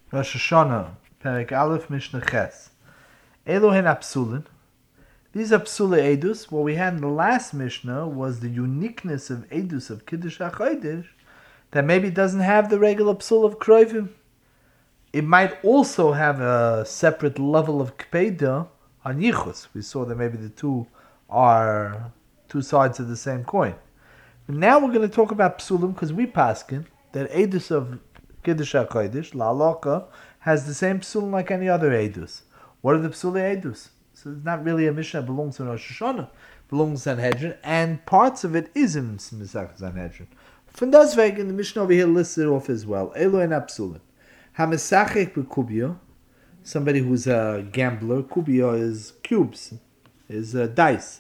Rosh Hashanah, Perek Aleph, Mishnah Ches. Elohen Apsulin. These are Psula Edus. What we had in the last Mishnah was the uniqueness of Edus of Kiddush HaChodesh that maybe doesn't have the regular Psul of Kroivim. It might also have a separate level of Kpeda on Yichus. We saw that maybe the two are two sides of the same coin. Now we're going to talk about Psulim because we paskin that Edus of Kiddush HaKodesh, La'alaka, has the same Psulim like any other Edus. What are the Psuli Edus? So it's not really a Mishnah that belongs to Rosh Hashanah, belongs to Sanhedrin, and parts of it is in Mesach Sanhedrin. From das wegen, the Mishnah over here lists it off as well. Elo en Apsulim. HaMesachek b'Kubia, somebody who's a gambler. Kubia is cubes, is dice.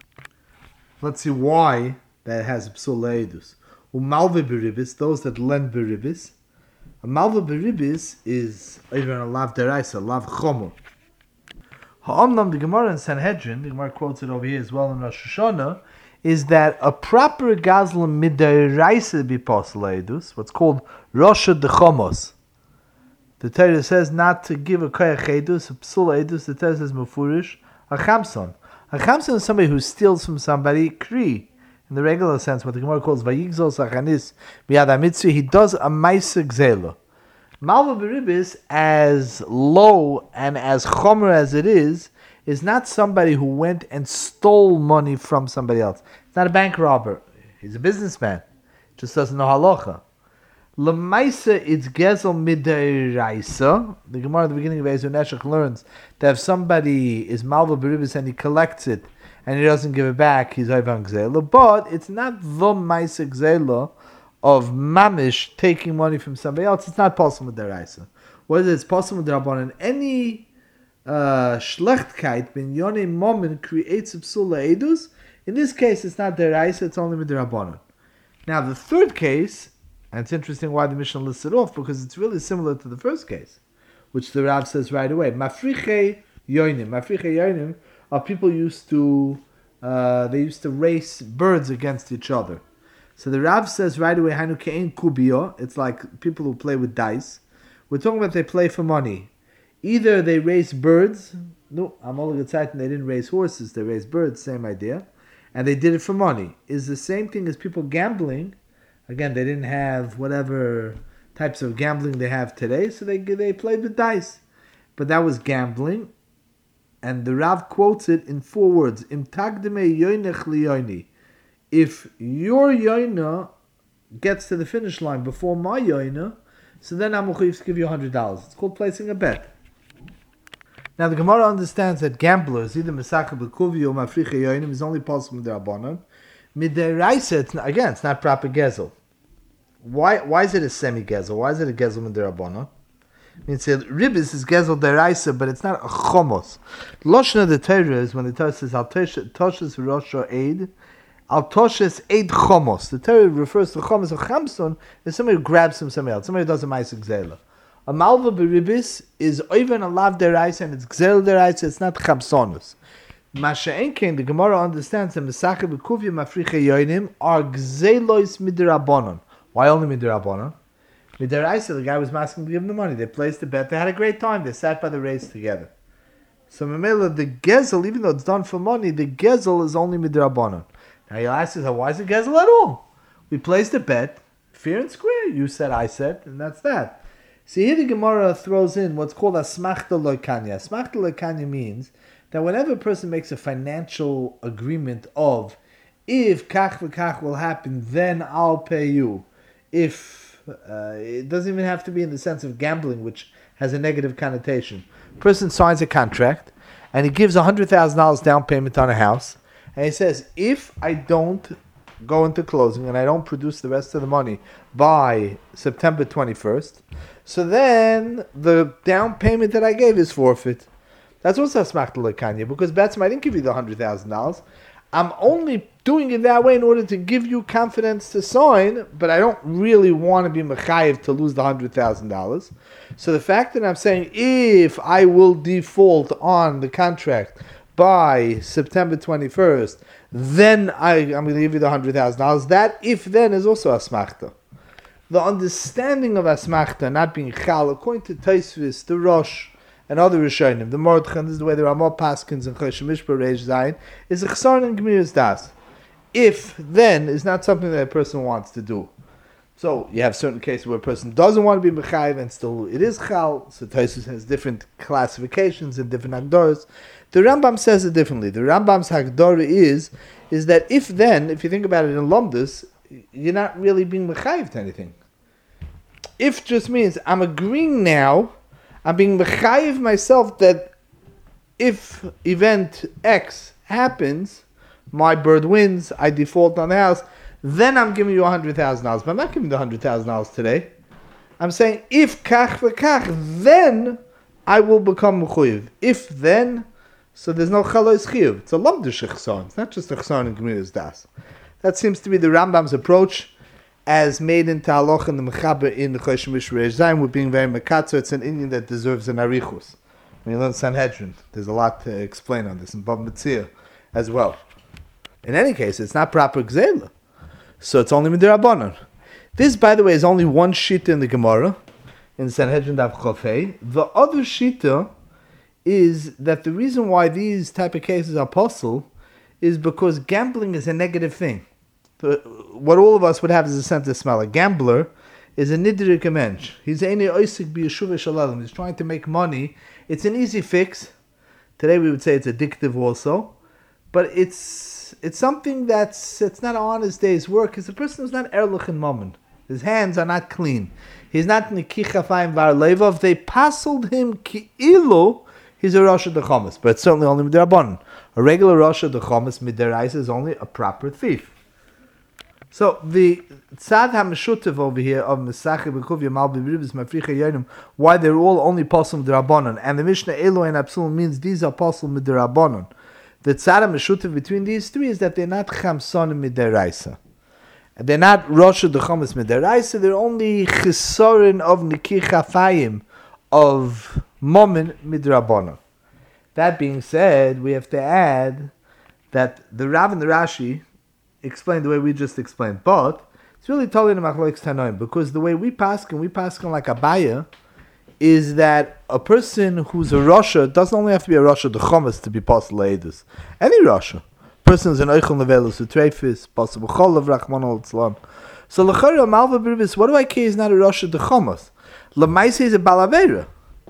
Let's see why that has Psula Edus. Umalve beribis, those that lend beribis. A malva beribis is even a lav deraisa, lav chomer. Ha'omnam, the Gemara in Sanhedrin, the Gemara quotes it over here as well in Rosh Hashanah, is that a proper gazlan midaraisa be posla edus, what's called Rosha de Chomos. The Torah says not to give a koyach edus, a psula edus. The Torah says mufurish a chamson. A chamson is somebody who steals from somebody, kri. In the regular sense, what the Gemara calls vayigzol sachanis miyad hamitzvah, he does a ma'aseh gzela. Malva beribis, as low and as chomer as it is not somebody who went and stole money from somebody else. It's not a bank robber. He's a businessman. Just doesn't know halacha. Lemaisa, it's gezel midiraisa. The Gemara at the beginning of Ezer Neshech learns that if somebody is malva beribis and he collects it and he doesn't give it back, he's Ivan Gzela. But it's not the Maisa Gzela of Mamish taking money from somebody else. It's not possible with deraisa. Whether it's possible with Rabbanan, any Schlechtkeit bin Yonei Momen creates a Psula Edus. In this case, it's not deraisa, it's only with the Rabbanan. Now, the third case, and it's interesting why the Mishnah lists it off, because it's really similar to the first case, which the Rav says right away. Mafriche Yoinim. Mafriche Yoinim are people used to race birds against each other. So the Rav says right away, Hanu ke'en kubio. It's like people who play with dice. We're talking about they play for money. Either they race birds. No, Amal Getzait, they didn't race horses. They raced birds. Same idea, and they did it for money. Is the same thing as people gambling. Again, they didn't have whatever types of gambling they have today, so they played with dice. But that was gambling. And the Rav quotes it in 4 words. Im tagdeme yoynech liyoyni. If your yoyna gets to the finish line before my yoyna, so then I'm going to give you $100. It's called placing a bet. Now the Gemara understands that gamblers, either Mesachah B'Kuvi or Mafriche Yoynim, is only possible with the Rabbanan. Midiraisa, again, it's not proper gezel. Why is it a semi-gezel? Why is it a gezel with the Rabbanan? It said ribis is gezel deraisa, but it's not a chomos. Loshna the Torah is when the Torah says al toshes rosha aid, al toshes aid chomos. The Torah refers to chomos or chamson as somebody who grabs from somebody else, somebody who does a ma'aseh gzela. A malva beribis is even a lav deraisa and it's gzel deraisa. It's not chamsonus. Masha'enkein, the Gemara understands that Mesachah B'Kuvya Mafriche Yoinim are gzelois midrabanon. Why only midrabanon? Midaraisa, the guy was asking to give him the money. They placed the bet. They had a great time. They sat by the race together. So Mamela, the gezel, even though it's done for money, the gezel is only midrabanon. Now you'll ask yourself, why is it gezel at all? We placed a bet, fair and square. You said, I said, and that's that. See, here the Gemara throws in what's called asmachta loikanya. Asmachta loikanya means that whenever a person makes a financial agreement of, if kach v'kach will happen, then I'll pay you. If it doesn't even have to be in the sense of gambling, which has a negative connotation. A person signs a contract and he gives $100,000 down payment on a house, and he says, if I don't go into closing and I don't produce the rest of the money by September 21st, so then the down payment that I gave is forfeit. That's also asmachta lekanya, because Betzim, I didn't give you the $100,000. I'm only doing it that way in order to give you confidence to sign, but I don't really want to be mechayev to lose the $100,000. So the fact that I'm saying, if I will default on the contract by September 21st, then I'm going to give you the $100,000. That if then is also asmachta. the understanding of Asmachta not being Chal, according to Taisvis, the Rosh, and other Rishonim, the Mordechan, this is the way there are more Paskins and Choshen Mishpah Reish Zayin, is a Chsaron and Gemiras Das. If, then, is not something that a person wants to do. So, you have certain cases where a person doesn't want to be Mechayiv and still it is Chal, so Taisvis has different classifications and different Hagdoras. The Rambam says it differently. The Rambam's Hagdora is that if then, if you think about it in Lomdus, you're not really being Mechayiv to anything. If just means, I'm agreeing now, I'm being mechayiv myself that if event X happens, my bird wins, I default on the house, then I'm giving you $100,000. But I'm not giving the $100,000 today. I'm saying if kach v'kach, then I will become mechayiv. If then, so there's no chalois chiyuv. It's a lomdish chsaron. It's not just a chsaron in Gemiras Das. That seems to be the Rambam's approach, as made into halacha in the mechaber in the Choshen Mishpah Reish Zayin, with being very mekatzer. It's an Indian that deserves an arichus. When you learn Sanhedrin, there's a lot to explain on this, in Bava Metzia as well. In any case, it's not proper gzela, so it's only midirabanan. This, by the way, is only one shita in the Gemara, in Sanhedrin Daf Chofei. The other shita is that the reason why these type of cases are possible is because gambling is a negative thing. What all of us would have is a sense of smell. A gambler is a nidrik mensch. He's He's trying to make money. It's an easy fix. Today we would say it's addictive also, but it's something it's not an honest day's work. Because the person is not erlich in moment. His hands are not clean. He's not nikichafayim var levov. They passled him ki'ilu. He's a Rosh Hashanah, but it's certainly only midirabanan. A regular Rosh Hashanah midiraisa is only a proper thief. So the Tzad HaMeshutev over here of Mesacheh B'Kuvya Malbi Ribis Mafricha Yonim, why they're all only possible d'Rabbanon, and the Mishnah Elo and Absalom means these are possible d'Rabbanon. The Tzad HaMeshutev between these three is that they're not Chamsonim mid'Oraisa. They're not Rosh Hashanah mid'Oraisa. They're only Chisorin of Nikich Hafayim of Momin mid'Rabbanon. That being said, we have to add that the Rav and the Rashi explain the way we just explained, but it's really totally in the Machlokes Tanoim, because the way we paskin like a buyer, is that a person who's a Rasha doesn't only have to be a Rasha Dechomas to be possible Eidus. Any Rasha. Person is an Eichel Nevelus, a Treifis, possible Cholav, Rachman al-Tzlam. So L'chara Malva B'Ribis, what do I care is not a Rasha Dechomas? L'maise is a Balavera.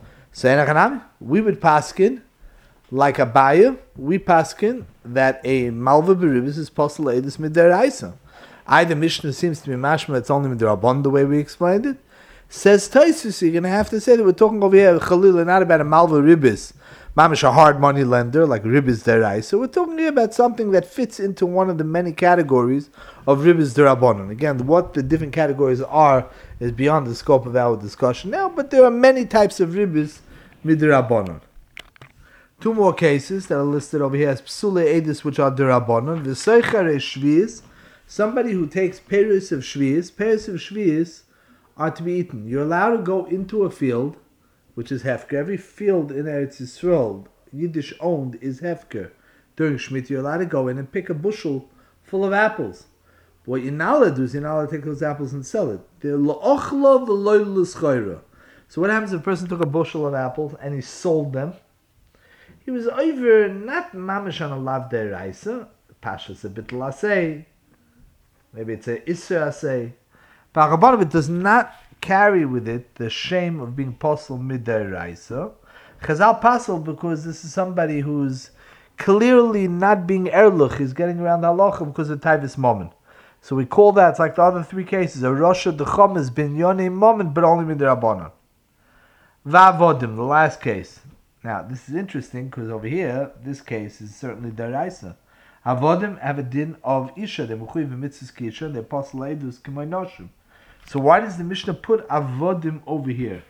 So we would paskin like a buyer, we paskin that a malva beribis is possible edus mid'oraisa. Either Mishnah seems to be mashma, it's only midrabban the way we explained it. Says Taisus, you're going to have to say that we're talking over here, Chalila, not about a malva ribis, mamish a hard money lender like ribis deraisa. We're talking here about something that fits into one of the many categories of ribis derabbanon. Again, what the different categories are is beyond the scope of our discussion now, but there are many types of ribis midrabbanon. Two more cases that are listed over here as psule edis, which are derabbanon. V'soichare shvius, somebody who takes peris of shvius. Peris of shvius are to be eaten. You're allowed to go into a field, which is hefker. Every field in Eretz Yisrael, Yiddish owned, is hefker. During Shemitah, you're allowed to go in and pick a bushel full of apples. What you're not allowed to do is you're not allowed to take those apples and sell it. They're la'ochla v'loy l'schoira. So what happens if a person took a bushel of apples and he sold them? He was over, not mamish on a lav deraisa, pashas a bitl asay, maybe it's a isser asay. But it does not carry with it the shame of being posel mid deraisa. Chazal pasel because this is somebody who's clearly not being erluch, he's getting around halacha because of taivus moment. So we call that, it's like the other three cases, a rosha dechom is bin yonei moment, but only mid derabanan. Va'avodim, the last case. Now, this is interesting because over here, this case is certainly deraisa. Avodim have a din of isha, they mechuyev mitzvahs kisha, and they apostle edus k'may noshim. So why does the Mishnah put avodim over here?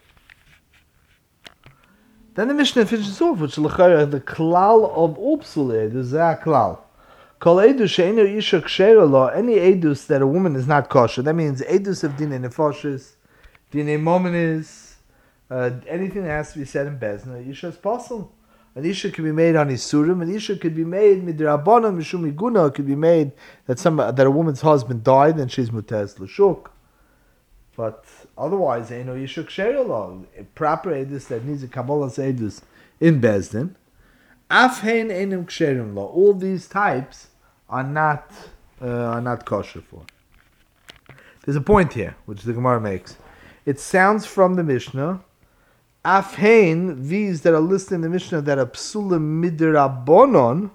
Then the Mishnah finishes off, which l'chayra the klal of upsule, the zeh klal. Kol edus she'enu isha kshera lo, any edus that a woman is not kosher. That means edus of dinei nefoshes, dinei momenis. Anything that has to be said in Bezna, Isha is possible. An Isha could be made on Isurim, an Isha could be made midrabanan mishum iguna, could be made that a woman's husband died and she's mutez l'shuk. But otherwise, you should share law. Proper edus that needs a Kabbalah edus in Bezdin. Afhein enim ksherim law. All these types are not kosher for. There's a point here, which the Gemara makes. It sounds from the Mishnah. Afhein, these that are listed in the Mishnah that are psulim midrabanon,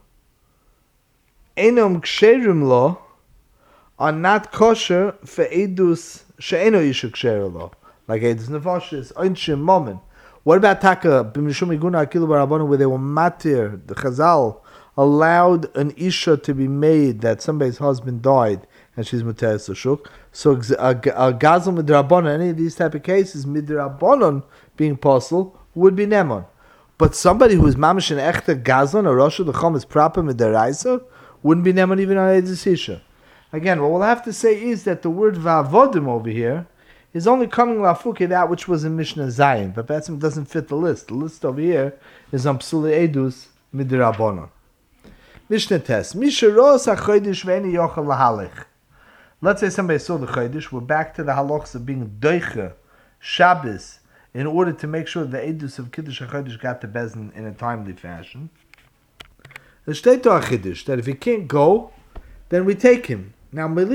enom ksherim law, are not kosher for edus she'eno yishu ksherim law, like edus nefashis, onshim, momen. What about taka b'mishum iguna akilu barabanon, where they were matir, the Chazal allowed an isha to be made that somebody's husband died and she's muteres l'shuk. So a gazel midrabanon, any of these type of cases, midrabanon being possible would be nemon. But somebody who is mamish and echte gazlan or rosh l'chom is proper midaraisa wouldn't be nemon even on edus isha. Again, what we'll have to say is that the word va'avodim over here is only coming lafuke that which was in Mishnah Zayin, but that doesn't fit the list. The list over here is on psuli edus midrabanon. Mishnah Tes. Misharos ha-chodesh ve'eni yochel lahalich. Let's say somebody saw the chodesh. We're back to the halachs of being doiche, Shabbos, in order to make sure the edus of Kiddush HaChodesh got to Bezdin in a timely fashion. There's state that if he can't go, then we take him. Now, what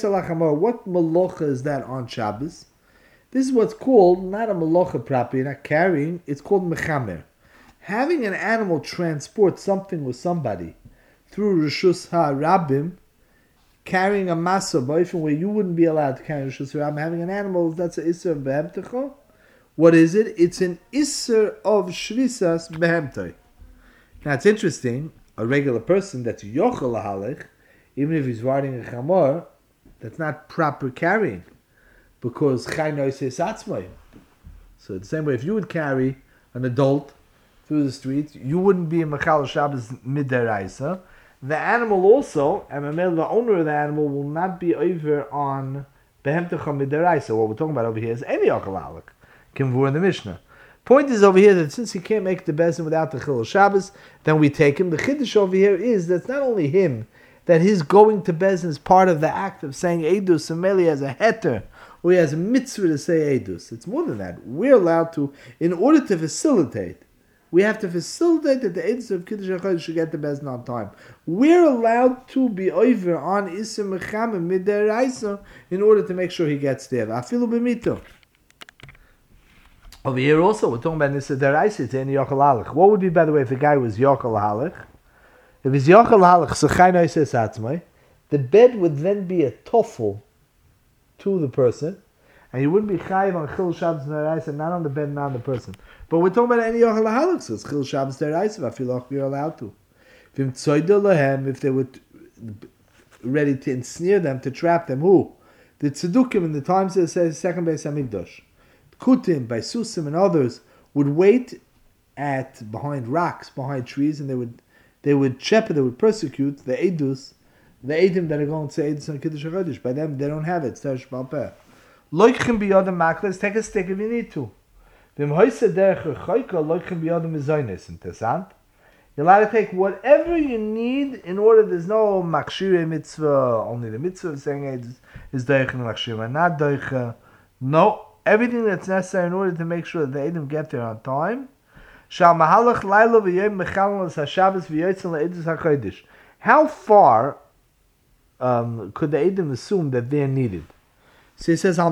melacha is that on Shabbos? This is what's called, not a melacha proper, you're not carrying, it's called mechamer. Having an animal transport something with somebody through Rishus HaRabim, carrying a masa, boifin where you wouldn't be allowed to carry Rishus HaRabim, having an animal, that's an Isser of Behemtecha. What is it? It's an Isser of Shvisas Behemtei. Now it's interesting, a regular person that's Yochel Lahalech, even if he's riding a Chamor, that's not proper carrying, because Chai Noises Atzmai. So the same way, if you would carry an adult through the street, you wouldn't be a Mechal Shabbos Midaraisa. The animal also, and the owner of the animal will not be over on Behemtecha Midaraisa. What we're talking about over here is any Yochel Kimvur in the Mishnah. Point is over here that since he can't make the Bezdin without the Chilul Shabbos, then we take him. The Chiddush over here is that it's not only him, that his going to Bezdin is part of the act of saying Eidus, and Meli has a heter, or he has a mitzvah to say Eidus. It's more than that. We're allowed to, in order to facilitate, we have to facilitate that the Eidus of Kiddush HaChodesh should get to Bezdin on time. We're allowed to be over on Isim Mechamim Midaraisa in order to make sure he gets there. Afilu b'mito. Over here also, we're talking about Nisa Daraisa, it's any Yochel Halich. What would be, by the way, if the guy was Yochel Halich? If he's Yochel Halich, so Chai Noises Atzmai, the bed would then be a toffel to the person, and you wouldn't be Chayiv on Chil Shabbos Daraisa, not on the bed, not on the person. But we're talking about any Yochel Halich, so it's Chil Shabbos Daraisa, Vafilach, you're allowed to. If they were ready to ensnare them, to trap them, who? The Tzedukim in the times that it says second base Hamikdash. Kutim, by Susim and others would wait behind rocks, behind trees, and they would shepherd, they would persecute the Eidus, the Eidim that are going to say Eidus on Kiddush HaChodesh. By them, they don't have it. It's Teresh Baal Peh. Loichim biyodem makles, take a stick if you need to. V'im hoise derech rechoika, loichim biyodem mizoynes. Interessant. You're allowed to take whatever you need in order. There's no makshire mitzvah, only the mitzvah of saying Eidus is doichen makshire, not doichen. No. Everything that's necessary in order to make sure that the Eidim get there on time. How far could the Eidim assume that they're needed? So he says,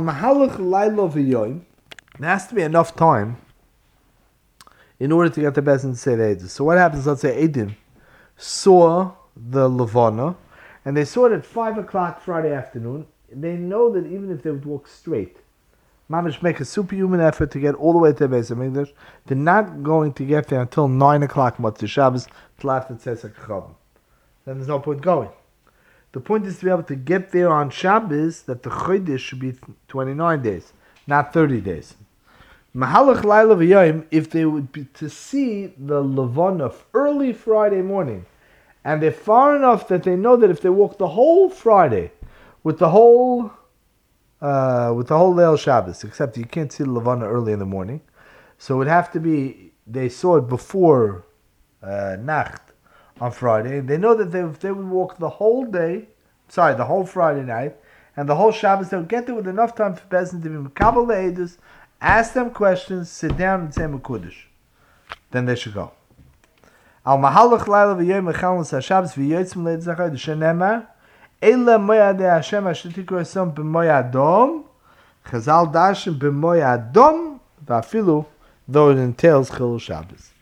there has to be enough time in order to get the Bezdin to say the Eidim. So what happens, let's say Eidim saw the Levana, and they saw it at 5 o'clock Friday afternoon. They know that even if they would walk straight, Mamish make a superhuman effort to get all the way to the Beis HaMikdash, they're not going to get there until 9 o'clock Motzei Shabbos, till after Tzesach Chavim. Then there's no point going. The point is to be able to get there on Shabbos, that the Chodesh should be 29 days, not 30 days. Mahalach Laila V'Yom, if they would be to see the Levana early Friday morning, and they're far enough that they know that if they walk the whole Friday, with the whole Leil Shabbos, except you can't see the Levana early in the morning. So it would have to be, they saw it before Nacht on Friday. They know that if they would walk the whole day, the whole Friday night, and the whole Shabbos, they'll get there with enough time for Bezdin to be Mekabel Le'edus, ask them questions, sit down and say Mekudesh. Then they should go. Al Mahalach Laila v'yoyim Mechalos HaShabbos v'yoytzim Le'edus HaChodesh shenemar Eila moyadei Hashem asher tikru esom b'moyadom Chazal Dashim b'moyadom v'afilu though it entails Chilul Shabbos.